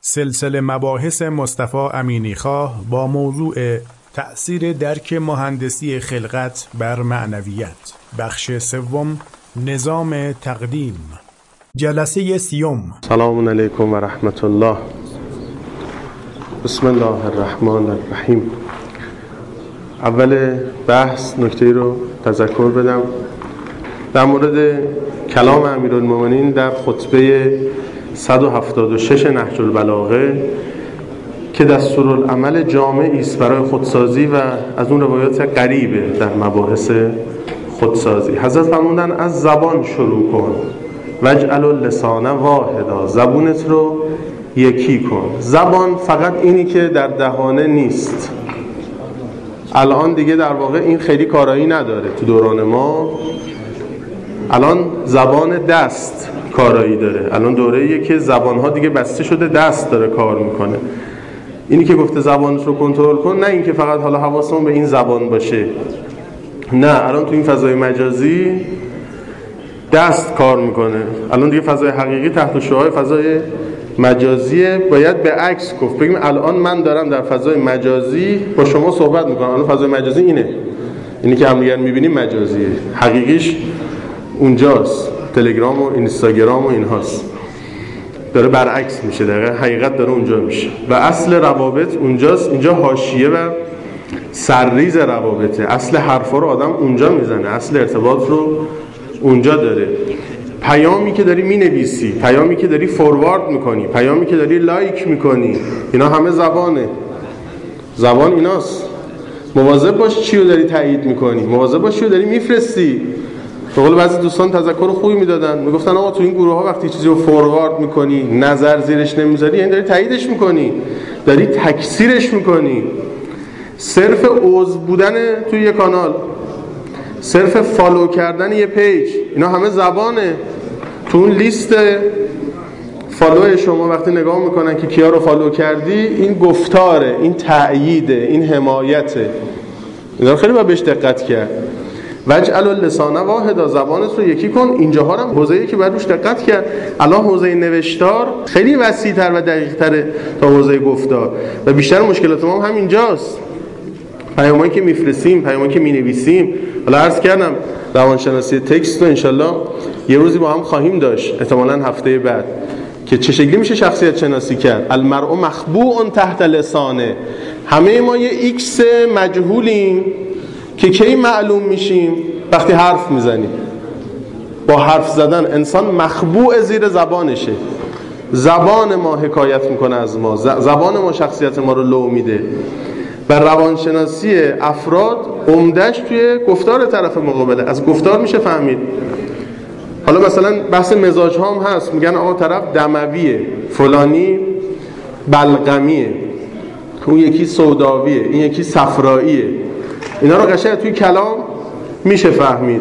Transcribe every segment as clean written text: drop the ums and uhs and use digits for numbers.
سلسله مباحث مصطفی امینیخواه با موضوع تأثیر درک مهندسی خلقت بر معنویت، بخش سوم، نظام تقدیم، جلسه سیوم. سلام علیکم و رحمت الله. بسم الله الرحمن الرحیم. اول بحث نکته رو تذکر بدم در مورد کلام امیرالمومنین در خطبه 176 نهج البلاغه که دستورالعمل جامعی است برای خودسازی و از اون روایات غریبه در مباحث خودسازی. حضرت فرمودن از زبان شروع کن، واجعل اللسان واحدا، زبونت رو یکی کن. زبان فقط اینی که در دهانه نیست. الان دیگه در واقع این خیلی کارایی نداره. تو دوران ما الان زبان دست کارایی داره. الان دوره‌ایه که زبان‌ها دیگه بسته شده، دست داره کار میکنه. اینی که گفته زبانت رو کنترل کن، نه اینکه فقط حالا حواسمون به این زبان باشه. نه، الان تو این فضای مجازی دست کار میکنه. الان دیگه فضای حقیقی تحت شعاع فضای مجازیه. باید به عکس گفت، بگیم الان من دارم در فضای مجازی با شما صحبت میکنم. الان فضای مجازی اینی که همدیگر میبینیم مجازیه، حقیقیش اونجاست. تلگرام و اینستاگرام و اینهاست. داره برعکس میشه، دقیقا حقیقت داره اونجا میشه و اصل روابط اونجاست. اینجا حاشیه و سرریز روابطه. اصل حرفا رو آدم اونجا میزنه، اصل ارتباط رو اونجا داره. پیامی که داری مینویسی، پیامی که داری فوروارد میکنی، پیامی که داری لایک میکنی، اینا همه زبانه. زبان ایناست. مواظب باش چی رو داری تایید میکنی، مواظب باش چی رو داری میفرستی. به قول بعضی دوستان تذکر خوبی میدادن، میگفتن آقا تو این گروه ها وقتی چیزی رو فوروارد میکنی، نظر زیرش نمیذاری، یعنی داری تاییدش میکنی، داری تکثیرش میکنی. صرف عضو بودن توی یه کانال، صرف فالو کردن یه پیج، اینا همه زبانه. تو اون لیست فالو شما وقتی نگاه میکنن که کیا رو فالو کردی، این گفتاره، این تأییده، این حمایته. اینا رو خیلی باید بهش دقت کرد. واجعل اللسان واحدا، زبانت رو یکی کن. اینجاها هم حوزه‌ای که باید روش دقت کرد. الان حوزه نوشتار خیلی وسیع‌تر و دقیق‌تره تا حوزه گفتار و بیشتر مشکلات ما هم همینجاست. پیامایی که میفرستیم، پیامایی که مینویسیم. حالا عرض کردم روانشناسی تکست رو انشالله یه روزی با هم خواهیم داشت، احتمالاً هفته بعد، که چه شکلی میشه شخصیت شناسی کرد. المرء مخبوء تحت لسانه. همه ما یه ایکس مجهولیم که کی معلوم میشیم؟ وقتی حرف میزنیم. با حرف زدن انسان مخبوء زیر زبانشه. زبان ما حکایت میکنه از ما، زبان ما شخصیت ما رو لو میده. و روانشناسی افراد عمده‌اش توی گفتار طرف مقابله. از گفتار میشه فهمید. حالا مثلا بحث مزاج ها هم هست. میگن آقا طرف دمویه، فلانی بلغمیه، اون یکی سوداویه، این یکی صفراییه. اینا رو قشنگ توی کلام میشه فهمید.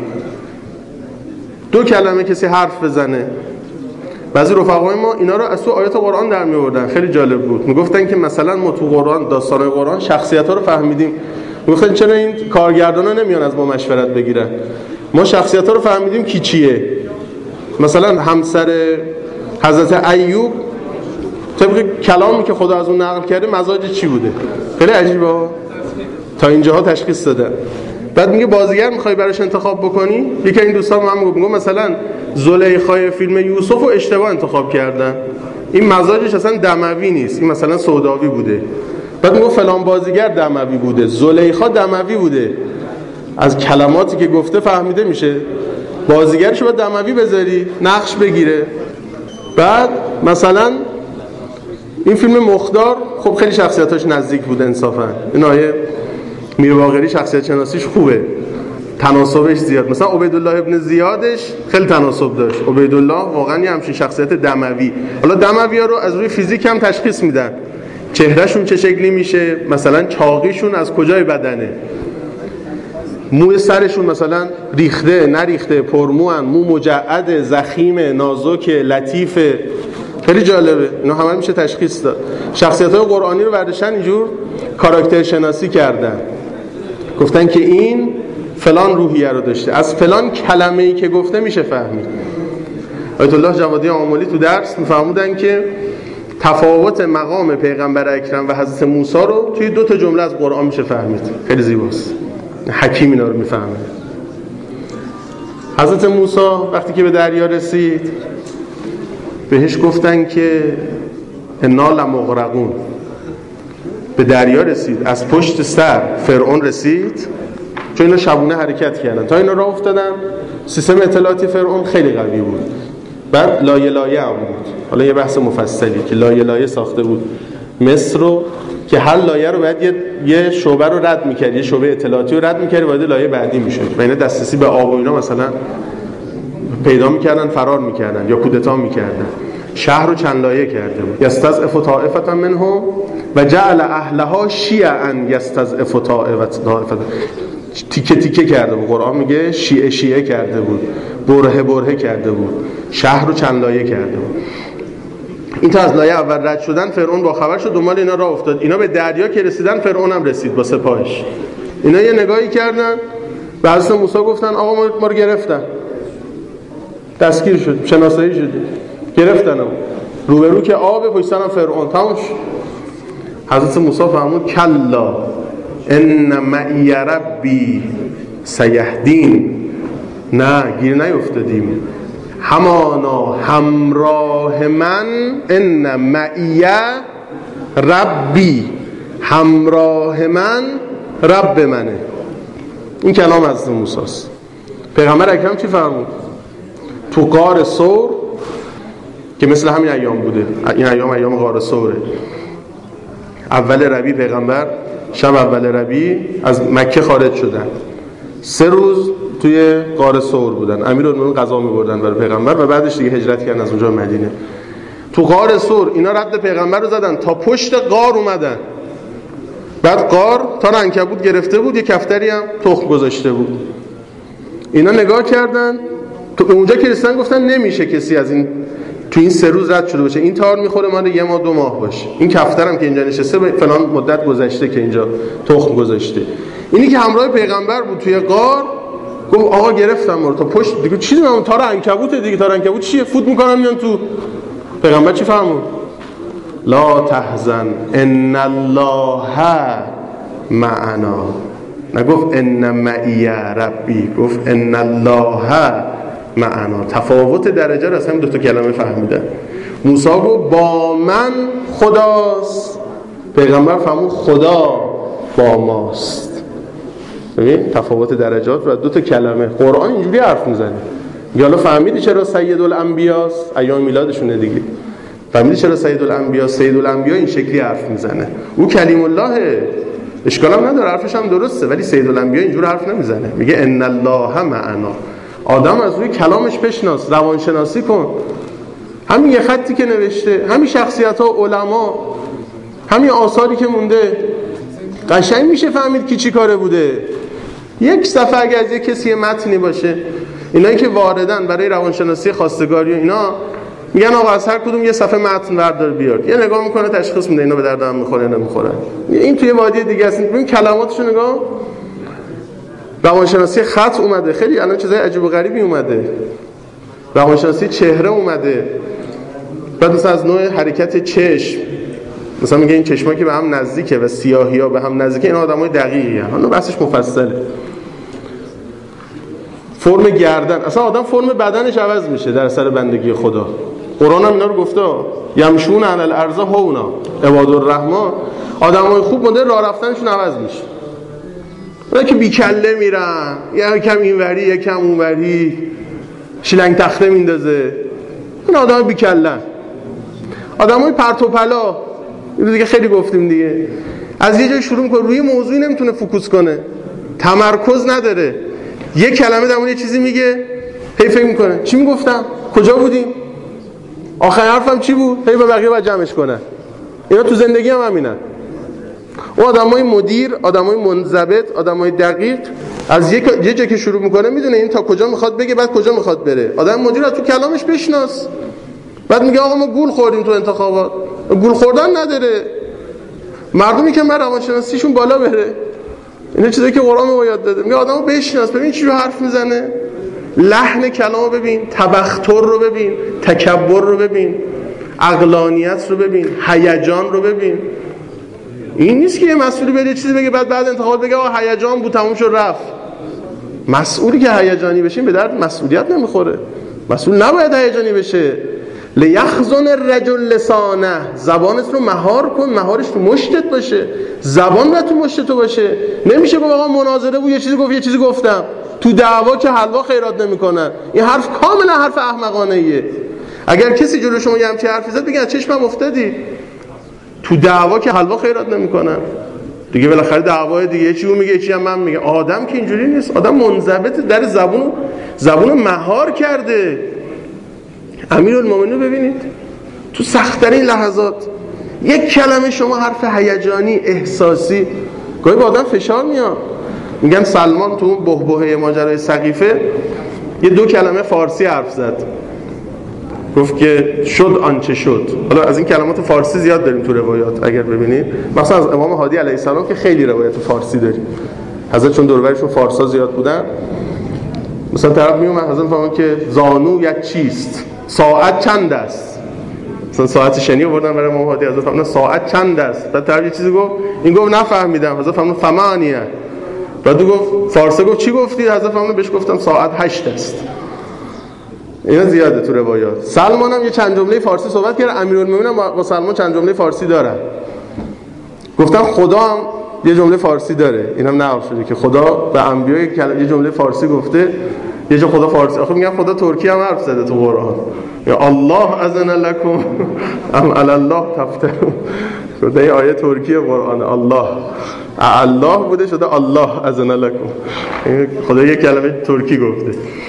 دو کلمه کسی حرف بزنه. بعضی رفقای ما اینا رو از تو آیات قرآن در می آوردن. خیلی جالب بود. میگفتن که مثلا ما تو قرآن، داستان‌های قرآن، شخصیت‌ها رو فهمیدیم. میگفتن چرا این کارگردانا نمیان از ما مشورت بگیرن؟ ما شخصیت‌ها رو فهمیدیم کی چیه. مثلا همسر حضرت ایوب طبق کلامی که خدا از اون نقل کرده مزاج چی بوده؟ خیلی عجیبه. تا اینجاها تشخیص داده. بعد میگه بازیگر میخوای براش انتخاب بکنی؟ یکی این دوستان من میگه مثلا زلیخای فیلم یوسف رو اشتباه انتخاب کردن، این مزاجش اصلا دموی نیست، این مثلا سوداوی بوده. بعد میگه فلان بازیگر دموی بوده، زلیخا دموی بوده. از کلماتی که گفته فهمیده میشه بازیگرش رو باید دموی بذاری، نقش بگیره. بعد مثلا این فیلم مخدار، خب خیلی شخصیتاش نزدیک بود انصافا. این آیه میرباقری شخصیت شناسیش خوبه، تناسبش زیاد. مثلا عبیدالله ابن زیادش خیلی تناسب داشت. عبیدالله واقعا یه همچین شخصیت دموی. حالا دموی‌ها رو از روی فیزیک هم تشخیص میدن. چهرهشون چه شکلی میشه، مثلا چاقیشون از کجای بدنه، موی سرشون مثلا ریخته نریخته، پرموان، مو مجعد، زخیم، نازک، لطیف. خیلی جالبه. اینا همه میشه تشخیص داد. شخصیت‌های قرآنی رو برداشتن اینجور کاراکتر شناسی کردن. گفتن که این فلان روحیه رو داشته، از فلان کلمه‌ای که گفته میشه فهمید. آیت الله جوادی آملی تو درس میفهمودن که تفاوت مقام پیغمبر اکرم و حضرت موسی رو توی 2 جمله از قرآن میشه فهمید. خیلی زیباست، حکیم اینا رو میفهمه. حضرت موسی وقتی که به دریا رسید بهش گفتن که انا لمغرقون. به دریا رسید، از پشت سر فرعون رسید، چون اینا شبونه حرکت کردن تا اینا راه افتادن. سیستم اطلاعاتی فرعون خیلی قوی بود، بعد لایه لایه هم بود. حالا یه بحث مفصلی که لایه لایه ساخته بود مصر رو، که هر لایه رو باید یه شعبه رو رد می‌کرد، یه شعبه اطلاعاتی رو رد می‌کرد، وارد لایه بعدی می‌شد. و اینا دسترسی به آب و اینا مثلا پیدا می‌کردن، فرار می‌کردن یا کودتا می‌کردن. شهر رو چند لایه کرده بود. یستضعف طائفة منهم و جعل اهلها شیعا یستضعف طائفة. تیکه تیکه کرده بود. قرآن میگه شیعه شیعه کرده بود، بره بره کرده بود، شهر رو چند لایه کرده بود. این تا از لایه اول رد شدن فرعون با خبر شد، دنبال اینا راه افتاد. اینا به دریا که رسیدن فرعون هم رسید با سپاهش. اینا یه نگاهی کردن به حضرت موسی گفتن آقا ما رو گرفتن، دستگیر شد، شناسایی شد، گرفتن. روبرو که آب، پشت سرم فرعون. تموم شد. حضرت موسی فرمود کلا ان معی ربی سیهدین. نه، گیر نیفتادیم، همانا همراه من، ان معی ربی، همراه من رب منه. این کلام حضرت موسی است. پیغمبر اکرم چی فرمود؟ تو غار ثور که مثل همین ایام بوده، این ایام غار ثوره. اول ربیع پیغمبر شب اول ربیع از مکه خارج شدن، 3 روز توی غار ثور بودن. امیرالمومنین غذا می‌بردن برای پیغمبر و بعدش دیگه هجرت کردن از اونجا به مدینه. تو غار ثور اینا رد پیغمبر رو زدن تا پشت غار اومدن. بعد غار تا عنکبوت گرفته بود، یه کفتری هم تخم گذاشته بود. اینا نگاه کردن، تو اونجا که رسیدن گفتن نمیشه کسی از این تو این 3 روز رد شده باشه، این تار میخوره مال 1 ماه 2 ماه باشه. این کفترم که اینجا نشسته فلان مدت گذشته که اینجا تخم گذاشته. اینی که همراه پیغمبر بود توی غار گفت آقا گرفتم ما رو تا پشت. دیگه چی میگم؟ تار عنکبوته دیگه. تار عنکبوت چیه؟ فوت میکنن میان تو. پیغمبر چی فرمود؟ لا تحزن ان الله معنا. نگفت ان معی ربی، گفت ان الله معنا. تفاوت درجه رو از همین 2 کلمه فهمیدن. موسی گفت با من خداست، پیغمبر فرمود خدا با ماست. ببین تفاوت درجات رو از 2 کلمه. قرآن اینجوری حرف میزنه. حالا فهمیدی چرا سید الانبیاست؟ ایام میلادشونه دیگه. فهمیدی چرا سید الانبیا این شکلی حرف میزنه؟ او کلیم الله، اشکال هم نداره، حرفش هم درسته، ولی سید الانبیا اینجور حرف نمیزنه. میگه ان الله معنا. آدم از روی کلامش بشناس، روانشناسی کن. همین یه خطی که نوشته، همین شخصیت‌ها، علما، همین آثاری که مونده، قشنگ میشه فهمید کی چی کاره بوده. یک صفحه اگه از یک کسی متنی باشه، اینایی که واردن برای روانشناسی خواستگاری و اینا میگن آقا از هر کدوم یه صفحه متن بردار بیار، یه نگاه میکنه تشخیص میده اینا به درد هم میخوره نمیخوره. این توی وادی دیگه است. ببین کلماتشو نگاه. روانشناسی خط اومده، خیلی الان چیزای عجیب و غریبی اومده. روانشناسی چهره اومده. بعد مثلا از نوع حرکت چشم، مثلا میگه این چشما که به هم نزدیکه و سیاهی‌ها به هم نزدیکه، این آدمای دقیقی ان. اون بحثش مفصله. فرم گردن، اصلا آدم فرم بدنش عوض میشه در اثر بندگی خدا. قرآن هم اینا رو گفته. یمشون علی الارض هونا، عباد الرحمن، آدمای خوب مدل راه رفتنشون عوض میشه. اونا که بیکله میرن، یکم اینوری یکم اونوری، شیلنگ تخته میندازه، این آدم بیکله. آدمای پرت و پلا، اینو دیگه خیلی گفتیم دیگه، از یه جای شروع میکنه روی موضوعی نمیتونه فوکوس کنه، تمرکز نداره، یه کلمه در مورد یه چیزی میگه، هی فکر میکنه چی میگفتم، کجا بودیم، آخر حرفم چی بود، هی به بقیه باید جمعش کنه. اینا تو زندگی هم همینن. اون آدمای مدیر، آدمای منضبط، آدمای دقیق، از یه جا که شروع میکنه میدونه این تا کجا میخواد بگه، بعد کجا میخواد بره. آدم مدیر از تو کلامش بشناس. بعد میگه آقا ما گول خوردیم تو انتخابات. گول خوردن نداره. مردمی که من روانشناسیشون بالا بره. اینا چیزایی که قرآن ما یاد داده. میگه آدمو بشناس، ببین چی رو حرف میزنه، لحن کلامو ببین، تبختر رو ببین، تکبر رو ببین، عقلانیت رو ببین، هیجان رو ببین. این نیست که یه مسئولی بده چیزی بگه بعد انتخابات بگه آقا هیجان بود تموم شد رفت. مسئولی که هیجانی بشین به درد مسئولیت نمیخوره. مسئول نباید هیجانی بشه. لیخزن الرجل لسانه، زبانت رو مهار کن، مهارش تو مشتت باشه، زبان رو تو مشتت باشه. نمیشه گفت آقا مناظره بود یه چیزی گفت یه چیزی گفتم. تو دعوا که حلوا خیرات نمیکنن. این حرف کاملا حرف احمقانه ایه. اگر کسی جلو شما یه همچین حرفی زد بگن چشمم افتادی. تو دعوا که حلوا خیرات نمیکنن دیگه. بالاخره دعوای دیگه چی اون میگه چی هم من میگه. آدم که اینجوری نیست. آدم منضبط در زبونو مهار کرده. امیرالمومنین ببینید تو سخت‌ترین لحظات یک کلمه شما حرف هیجانی احساسی گاهی به آدم فشار میاد. میگن سلمان تو اون بحبوحه ماجرای سقیفه یه 2 کلمه فارسی حرف زد، گفت که شد آنچه شد. حالا از این کلمات فارسی زیاد داریم تو روایات اگر ببینید، مثلا از امام هادی علیه السلام که خیلی روایت فارسی داریم. حضرت چون دور و برشون فارسا زیاد بودن، مثلا طرف میومد حضرت فهمید که زانو یک چیست، ساعت چند است. مثلا ساعت شنی آوردن برای امام هادی، حضرت فهمید ساعت چند است. بعد طرف یه چیزی گفت، این گفت نفهمیدم. حضرت فهمید ثمانیه. بعد گفت فارسی گفت چی گفتی؟ حضرت فهمید بهش گفتم ساعت 8 است. اینا زیاده تو روایات. سلمان هم یه چند جمله فارسی صحبت کرد. امیرالمومنین هم با سلمان چند جمله فارسی دارن. گفتن خدا هم یه جمله فارسی داره. اینم نقل شده که خدا به انبیا یه جمله فارسی گفته. یه جا خدا فارسی، آخه میگن خدا ترکی هم حرف زده تو قرآن. یا الله اذن لکم ام علی الله تفترون. شده یه آیه ترکی قرآن الله بوده شده الله اذن لکم. خدا یه کلمه ترکی گفته.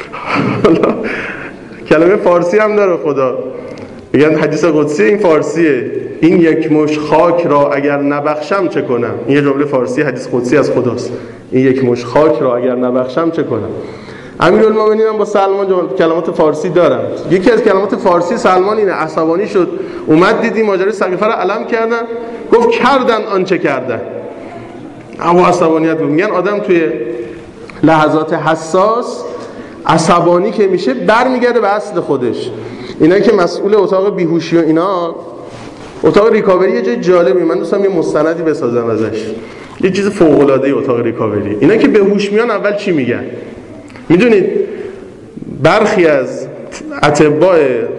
کلمه فارسی هم داره خدا. میگن حدیث قدسی این فارسیه، این یک مش خاک را اگر نبخشم چه کنم. این یه جمله فارسی حدیث قدسی از خداست. این یک مش خاک را اگر نبخشم چه کنم. امیرالمومنین هم با سلمان کلمات فارسی دارن. یکی از کلمات فارسی سلمان اینه، عصبانی شد اومد دیدی ماجرای سقیفه رو علم کردن، گفت کردن آنچه کردن. اما عصبانیت بود. میگن آدم توی لحظات حساس عصبانی که میشه برمیگرده به اصل خودش. اینا که مسئول اتاق بیهوشی و اینا، اتاق ریکاوری یه جای جالبی، من دوستم یه مستندی بسازم ازش، یه چیز فوق العاده اتاق ریکاوری. اینا که به هوش میان اول چی میگن؟ میدونید برخی از اطباء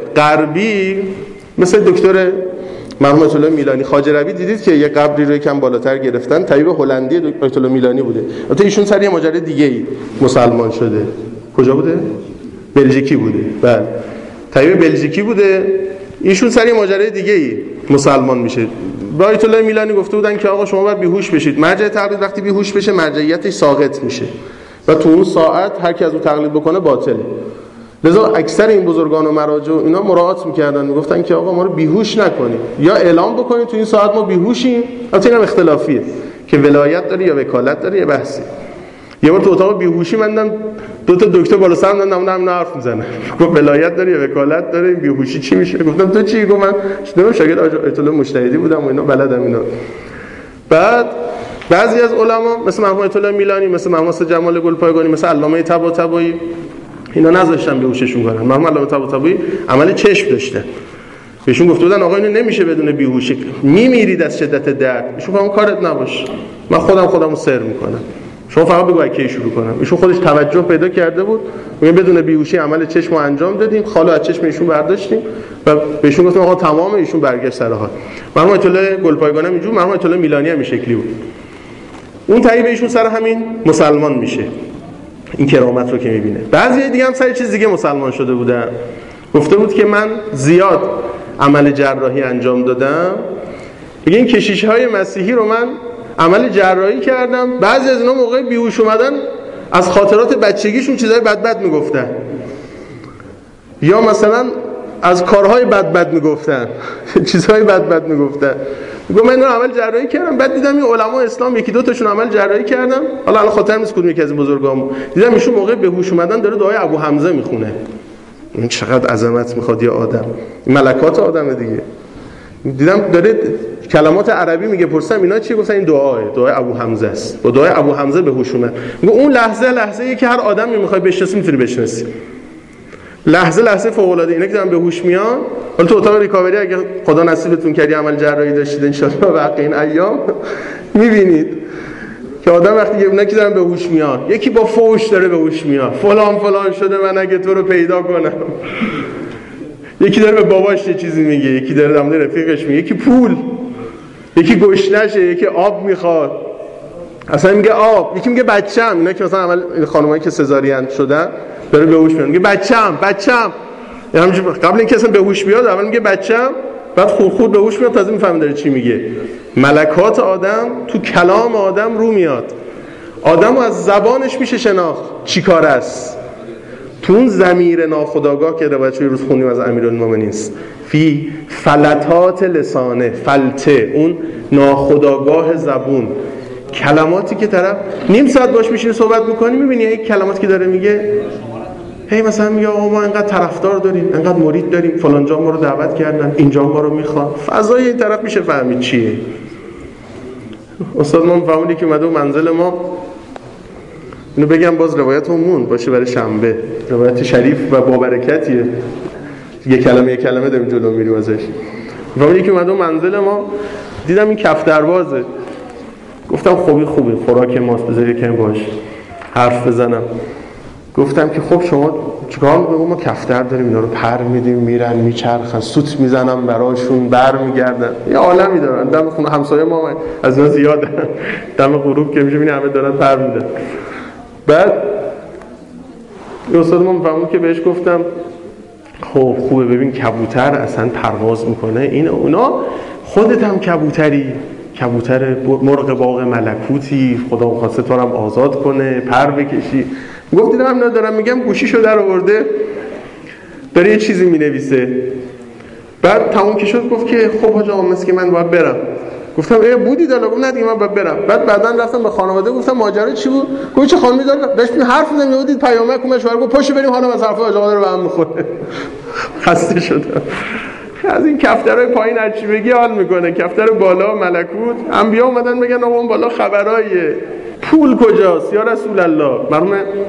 غربی مثل دکتر مرحوم آیت الله میلانی خواجه ربی دیدید که یه قبری رو یکم بالاتر گرفتن، طبیب هلندی آیت الله میلانی بوده. البته ایشون سر یه ماجرای دیگه‌ای مسلمان شده. کجا بوده؟ بلژیکی بوده. بله. طبیب بلژیکی بوده. ایشون سر یه ماجرای دیگه‌ای مسلمان میشه. با آیت الله میلانی گفته بودن که آقا شما باید بیهوش بشید. مرجع تقلید وقتی بیهوش بشه مرجعیتش ساقط میشه و تو اون ساعت هر کی از اون تقلید بکنه باطله. لذا اکثر این بزرگان و مراجع اینا مراعات میکردن، میگفتن که آقا ما رو بیهوش نکنید، یا اعلام بکنید تو این ساعت ما بیهوشیم. البته اینم اختلافیه که ولایت داره یا وکالت داره، یه بحثی. یه بار تو اتاق بیهوشی من دیدم 2 تا دکتر بالا سرم دارن حرف میزنن. گفت ولایت داره یا وکالت داره، این بیهوشی چی میشه؟ گفتم تو چی؟ گفت من شاگرد آیت الله مجتهدی بودم و اینا بلدم اینا. بعد بعضی از علما مثل مرحوم آیت الله میلانی، مثل مرحوم جمال گلپایگانی، مثل علامه طباطبایی اینا نذاشتن بیهوششون کنن. مرحوم علامه طباطبایی عمل چشم داشته. بهشون گفته بودن آقا اینو نمیشه بدون بیهوشی، میمیرید از شدت درد. ایشون فهم کارت نباشه، من خودمو سر میکنم، شما فقط بگو کی شروع کنم. ایشون خودش توجه پیدا کرده بود، میگه بدون بیهوشی عمل چشمو انجام دادیم، خالو از چشم ایشون برداشتیم و بهشون گفتم آقا تمام. ایشون برگشت سر حال. مرحوم آیت الله گلپایگانی هم اینجور، مرحوم آیت الله میلانی هم این شکلی بود. اون طیب ایشون سر همین مسلمان میشه، این کرامت رو که میبینه. بعضی دیگه هم سر چیز دیگه مسلمان شده بودن. گفته بود که من زیاد عمل جراحی انجام دادم، میگه این کشیش‌های مسیحی رو من عمل جراحی کردم، بعضی از اینا موقع بیهوش اومدن از خاطرات بچگیشون چیزای بد میگفتن، یا مثلا از کارهای بد میگفتن، چیزهای بد میگفتن. میگم من اینو عمل جراحی کردم، بعد دیدم این علما اسلام 1-2 تاشون عمل جراحی کردم، حالا الان خاطرم نیست کدوم یکی از بزرگامو، دیدم ایشون موقع به هوش اومدن داره دعای ابو حمزه میخونه. این چقدر عظمت میخواد یه آدم، این ملکات آدم دیگه. دیدم داره کلمات عربی میگه، پرسیدم اینا چیه؟ گفتن این دعای ابو حمزه است. با دعای ابو حمزه به هوش اومد. میگه اون لحظه ای که هر آدمی میخوای بشناسی میتونی بشناسی. لحظه فوق العاده. اینا که دارن به هوش میان، حالا تو اتاق ریکاوری اگه خدا نصیبتون کرد عمل جراحی داشتید ان شاء الله واقعا این ایام میبینید که آدم وقتی اونا که دارن به هوش میان، یکی با فوش داره به هوش میاد، فلان شده من اگه تو رو پیدا کنم، یکی داره به باباش یه چیزی میگه، یکی داره در مورد رفیقش میگه، یکی پول، یکی گشنشه، یکی آب میخواد، اصلا میگه آب، یکی میگه بچه‌م. اینا که مثلا اول خانمایی که سزارین شدن داره به هوش میاد میگه بچه‌م. همینجوری قبل اینکه اصلا به هوش بیاد اول میگه بچه‌م، بعد خود به هوش میاد، تازه میفهمه داره چی میگه. ملکات آدم تو کلام آدم رو میاد، آدمو از زبانش میشه شناخت چی کار است. تو اون ضمیر ناخودآگاه که روایت روز خوندیم از امیرالمومنین است، فی فلتات لسانه، فلته اون ناخودآگاه زبون، کلماتی که طرف نیم ساعت باش میشینه صحبت میکنی، میبینی یک کلماتی که داره میگه، هی مثلا میگه آقا ما اینقدر طرفدار داریم، اینقدر مرید داریم، فلان جا ما رو دعوت کردن، اینجا ما رو میخوان. فضای این طرف میشه فهمید چیه. استاد ما فهمیدی که اومده منزل ما، اینو بگم باز روایت همون باشه برای شنبه، روایت شریف و با برکتیه، یه کلمه داریم جلو میریم ازش. فهمیدی که اومده منزل ما، دیدم این کف دروازه، گفتم خوبی خوراک ماست، بذار یکم باش حرف بزنم. گفتم که خب شما چیکار می‌کنید؟ ما کفتر داریم، اینا رو پر میدیم، میرن میچرخن، سوت میزنم براشون، برمیگردن، یه عالمی دارن. دم خونه همسایه ما از اون زیاده، دم غروب که میشه همه دارن پر میدن. بعد استاد ما میفهمون که بهش گفتم خب خوبه، ببین کبوتر اصلا پرواز میکنه، این اونا، خودت هم کبوتر مرغ باغ ملکوتی، خدا خواسته تو رو هم آزاد کنه، پر بکشی. گفت دیدم اینا دارم میگم، گوشیشو در آورده داره یه چیزی مینویسه. بعد تموم که شد گفت که خب حاج آقا مثل که من باید برم. گفتم بودی دالا؟ گفت نه دیگه من باید برم. بعدا رفتم به خانواده گفتم ماجرا چی بود؟ گفت چه خانمی داره داشت حرف می‌زنه، می‌دید پیامک اومد شوهر گفت پاشو بریم خانم از حرف حاج آقا رو به هم می‌خوره. خسته شدم از این کفترهای پایین هر چی بگی حال میکنه. کفتر بالا ملکوت، انبیا اومدن بگن آقا اون بالا خبرایه، پول کجاست یا رسول الله. مرحوم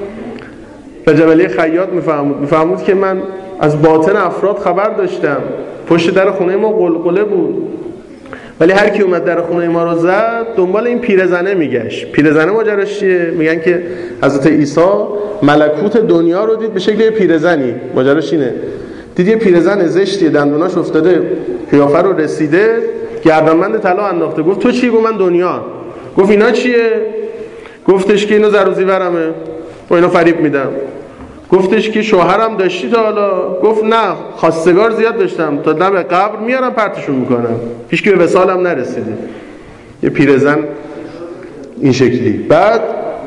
رجب علی خیاط میفهمود که من از باطن افراد خبر داشتم. پشت در خونه ما قلقله بود، ولی هر کی اومد در خونه ما رو زد دنبال این پیرزنه میگشت. پیرزنه ماجراش چیه؟ میگن که حضرت عیسی ملکوت دنیا رو دید به شکل پیرزنی. ماجراش اینه، دید یه پیرزن زشتی دندوناش افتاده، قیافه رو رسیده، گردنبند طلا انداخته. گفت تو چی؟ گفت من دنیا. گفت اینا چیه؟ گفتش که اینو زر و زیورمه و اینا فریب میدم. گفتش که شوهرم داشتی تا حالا؟ گفت نه، خواستگار زیاد داشتم، تا دم قبر میارم پرتشون میکنم، هیچ کی به وصالم نرسیده. یه پیرزن این شکلی. بعد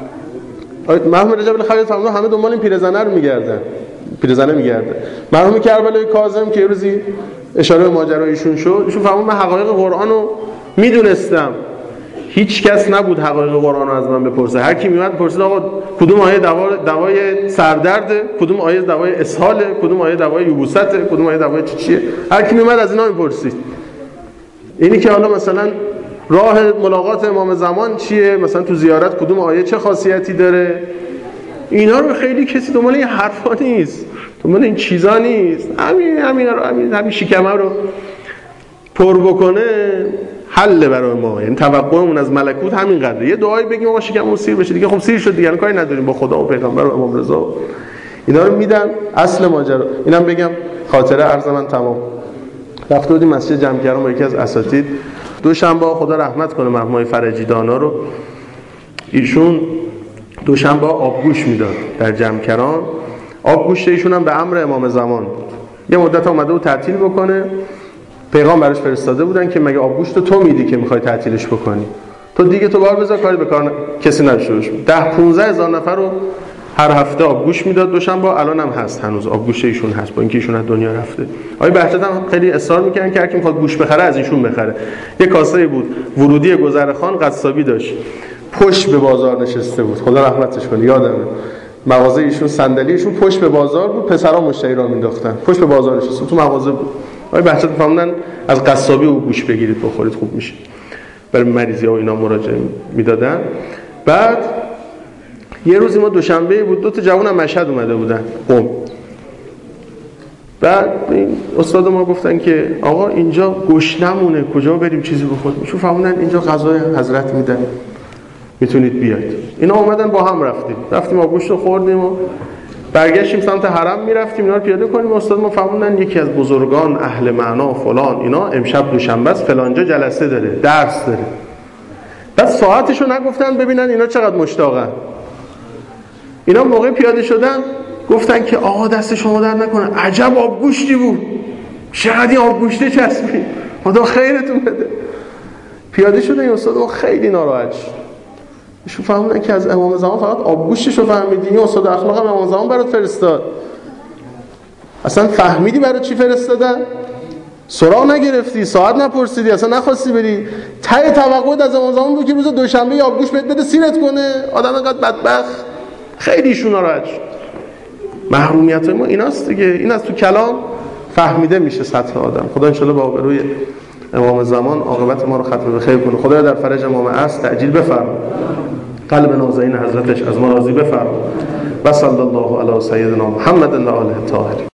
مرحوم رجب الخیاط فهمیدن همه دنبال این پیرزنه رو میگردن، پیرزنه میگرده. مرحوم کربلای کاظم که یه روزی اشاره به ماجرای ایشون شد، ایشون فهمید من حقایق قرآن رو میدونستم، هیچ کس نبود حقایق قرآن رو از من بپرسه. هر کی میومد پرسید آقا کدوم آیه دوای سردرده، کدوم آیه دوای اسهاله، کدوم آیه دوای یبوسته، کدوم آیه دوای چیه، هر کی میومد از اینا میپرسید. اینی که حالا مثلا راه ملاقات امام زمان چیه، مثلا تو زیارت کدوم آیه چه خاصیتی داره، اینا رو خیلی کسی دنبال این حرفا نیست، دنبال این چیزا نیست. همین شکمه رو پر بکنه حل برای ما. یعنی توقعمون از ملکوت همین قدره، یه دعایی بگیم آقا شکممون سیر بشه دیگه. خب سیر شد دیگه، کاری نداریم با خدا و پیغمبر و امام رضا. اینا رو میدن اصل ماجرا. اینم بگم خاطره عرض من تمام. رفته بودیم مسجد جمکران با یکی از اساتید دوشنبه، خدا رحمت کنه مرحوم فرجی دانا رو، ایشون دوشنبه آبگوش میداد در جمکران. آبگوشت ایشون هم به امر امام زمان یه مدت اومده بود تعطیل بکنه، پیغام براش فرستاده بودن که مگه آبگوشت تو میدی که میخوای تعطیلش بکنی، تو دیگه تو بار بذار کاری به کار کسی نشه. 10-15 هزار نفر رو هر هفته آبگوشت میداد دوشنبه. الان هم هست، هنوز آبگوشت ایشون هست با اینکه ایشون از دنیا رفته. آقای بهجت هم خیلی اصرار میکنن که هر کی میخواد گوشت بخره از ایشون بخره. یه کاسه بود ورودی گذرخان قصابی داشت، پشت به بازار نشسته بود، خدا رحمتش کنه، یادمه مغازه ایشون صندلی ایشون پشت به بازار بود، پسرا مشتری را مینداختن، پشت به بازار نشسته تو مغازه بود. آقای بهجت فهمیدن از قصابی و گوشت بگیرید بخورید خوب میشه، برای مریضی‌ها و اینا مراجعه میدادن. بعد یه روزی ما دوشنبه بود، دو تا جوون هم مشهد اومده بودن قم، بعد این استاد ما گفتن که آقا اینجا گشنمونه، کجا بریم چیزی بخوریم؟ شو فهموندن اینجا غذای حضرت میدن، میتونید بیاید. اینا اومدن با هم رفتیم آبگوشت رو خوردیم و برگشتیم سمت حرم میرفتیم اینا رو پیاده کنیم. استاد ما فهموندن یکی از بزرگان اهل معنا فلان اینا امشب دوشنبه است فلانجا جلسه داره، درس داره. بعد ساعتشو نگفتن ببینن اینا چقدر مشتاقن. اینا موقع پیاده شدن گفتن که آقا دست شما در نکنه، عجب آبگوشتی بود، چقدر این آبگوشته چسبید، خدا خیرتون بده. پیاده شدن این استاد ما خیلی ناراحت شد. ایشون فهمیدن که از امام زمان فقط آبگوشتشو فهمیدی، این استاد اخلاق امام زمان برات فرستاد. اصلا فهمیدی برای چی فرستادن؟ سراغ نگرفتی، ساعت نپرسیدی، اصلا نخواستی بری. ته توقعت از امام زمان بود که روز دوشنبه آبگوشت بهت بده سیرت کنه. آدم اینقدر بدبخت. خیلی ایشون ناراحت شد. محرومیت ما ایناست دیگه. این از تو کلام فهمیده میشه سطح آدم. خدا ان شاء الله با آبروی امام زمان عاقبت ما رو ختم به خیر کنه. خدا در فرج امام عصر تعجیل بفرما. قلب نازنین حضرتش از ما راضی بفرما. و صلی الله علی سیدنا محمد و آله الطاهرین.